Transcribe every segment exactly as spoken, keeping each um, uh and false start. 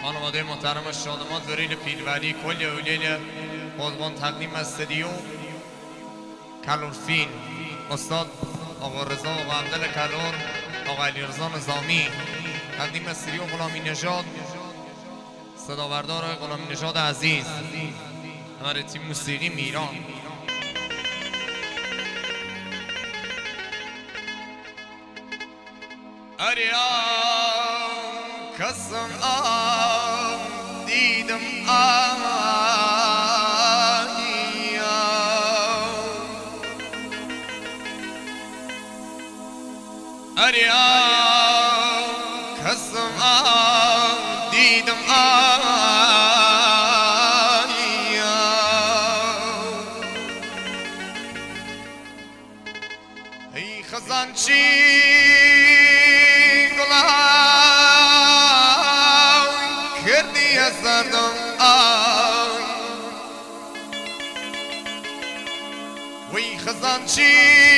خانواده محترم شادمات وریل پیروری کل اولیل قضبان تقدیم از استدیو کلورفین استاد آقا رضا و عبدال کلور آقا علی رضا نظامی تقدیم از استدیو غلامی نژاد صداوردار غلامی نژاد عزیز همه تیم موسیقی میران اریام کسم آم دیدم آیم اریام کسم آم دیدم آیم ای خزانچی زردم آی وی خزانچی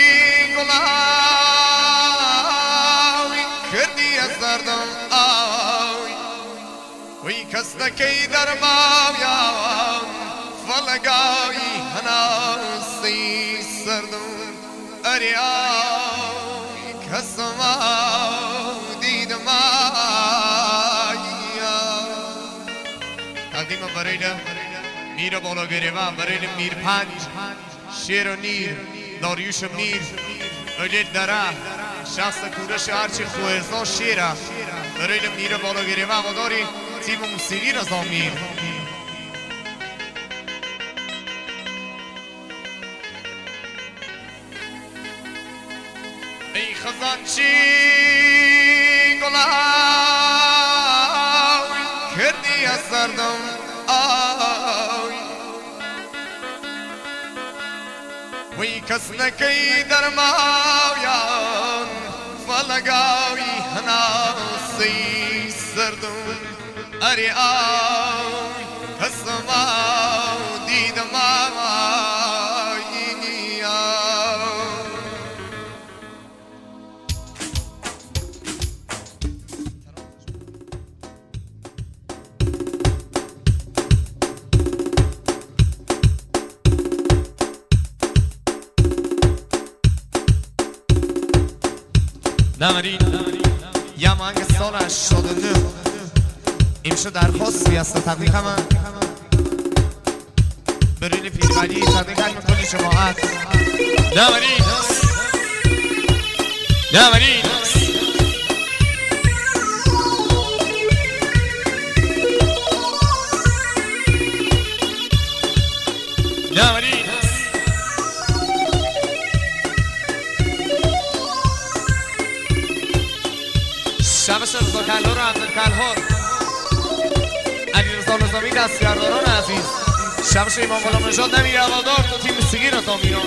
گلاوی کردی از زردم آی وی کس نکی در ماویم فلگایی هناسی سردم اری آی کسم آی دیدم تقدیم برای میر بالا گریوه برای میر پنج شیر و نیر داریوش و میر اولیل دره شخص کورش هرچی خوهزا شیره برای میر بالا گریوه و داری تیم موسیقی رضا میر ای خزانچی گلاوی کردی از سردم آی وی کس نکی در ماویان فلگاوی هناسی سردم اری آی کسم آو دیدم آی نمرین یه مانگ سال هشتاد و نه امشو درخواستی از تبلیغ همه بریل پیروری تبلیغ همه کلی جماعت نمرین نمرین نمرین شبش رضا کلور و عبدال کلور علی رضا نظامی دستگرداران عزیز شبش امام غلام نژاد نمیر هوادار تو تیم موسیقی رضا میران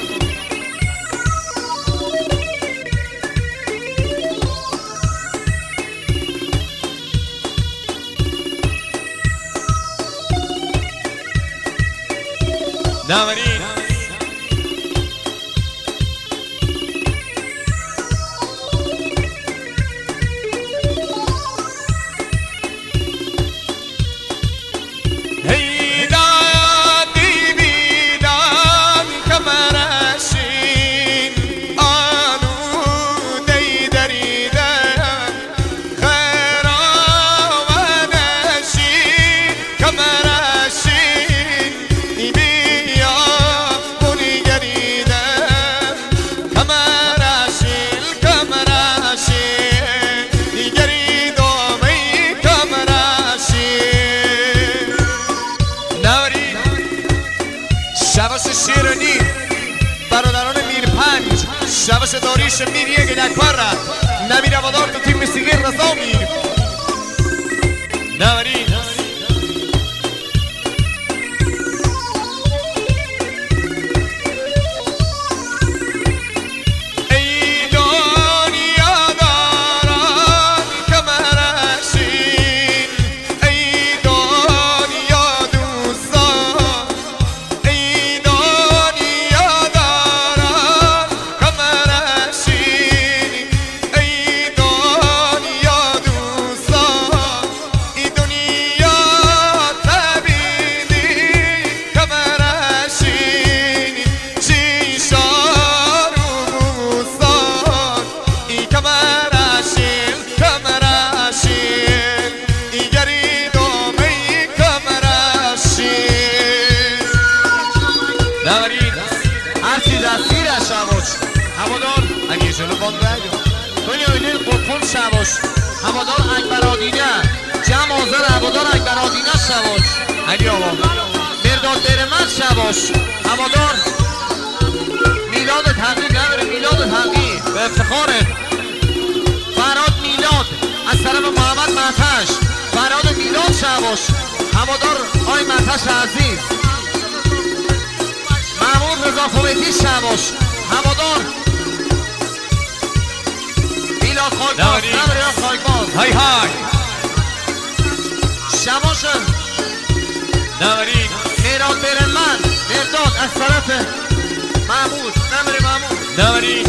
نمرین شیرونی برادران میر پنج شبش داریش میر یک لکبر نمیر هوادار تو تیم موسیقی رضا میر نمرین دنیا ایده قطبون شباش هوادار اکبر آدینه جمع آذر هوادار اکبر آدینه شباش علی آقا مرداد برمت شباش هوادار میلاد تحقیق نبره میلاد تحقیق به افتخاره فراد میلاد از طرف محمد مهتش فراد میلاد شباش هوادار آی مهتش عزیز محمود رضا خوبیتی شباش هوادار میلاد خاکباز نبره یا خاکباز های های شباش نوری میراد برمن مرداد از طرف محمود نبره محمود نوری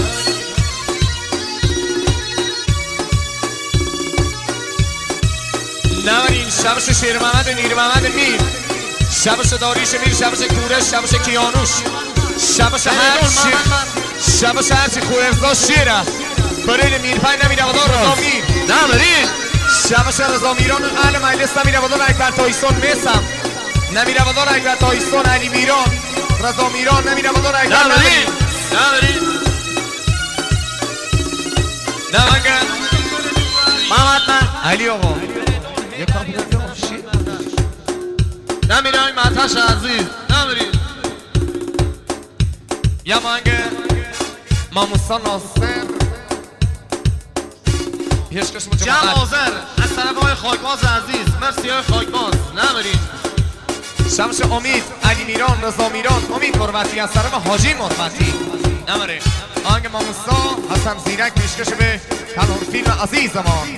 نورین شبش شیر محمد میر محمد میر شبش داریش میر شبش کورش شبش کیانوش شبش هرچی شبش هرچی خویرزا شیره برین میر پای نمیره ودار رضا میر نورین شبش رضا میران اهل مجلس نمیره ودار اکبر تایسون میسم نمیره ودار اکبر تایسون علی میران رضا میران نمیره ودار اکبر نورین نورین نمانگه محمد من علی آقا یه کامپیوتر شیر نمیره آی مهتش عزیز نمیری یا مانگه ماموسا ناصر پیشکش جمع آذر از طرف آقای خاکباز عزیز مرسی آقای خاکباز نمیری شمش امید علی میران رضا میران امید مروتی از طرف حاجی مروتی نمره آهنگ ماموسا حسن زیرک پیشکش به تنور فیلم عزیزمان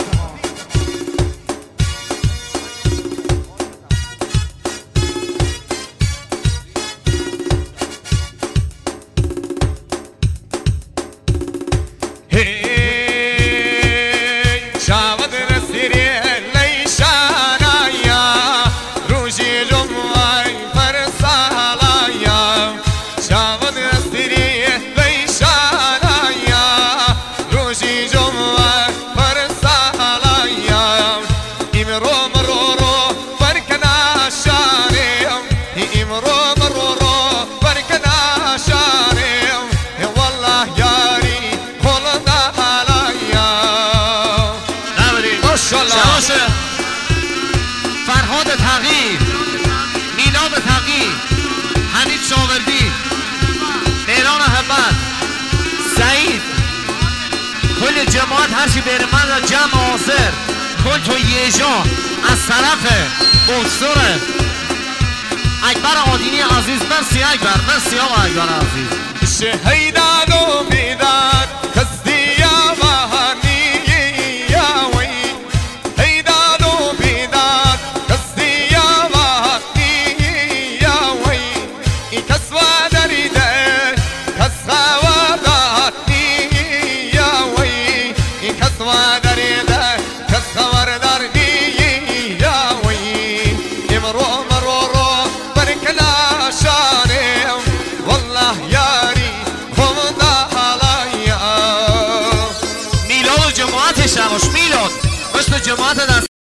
فرهاد تقی میلاد تقی حمید شاوردی مهران حبت سعید کل جماعت هرچی بره من جمع آذر کل تو یجا از طرف بکسور اکبر آدینی عزیز مرسی اکبر مرسی آقا اکبر عزیز شهیدان و بیدان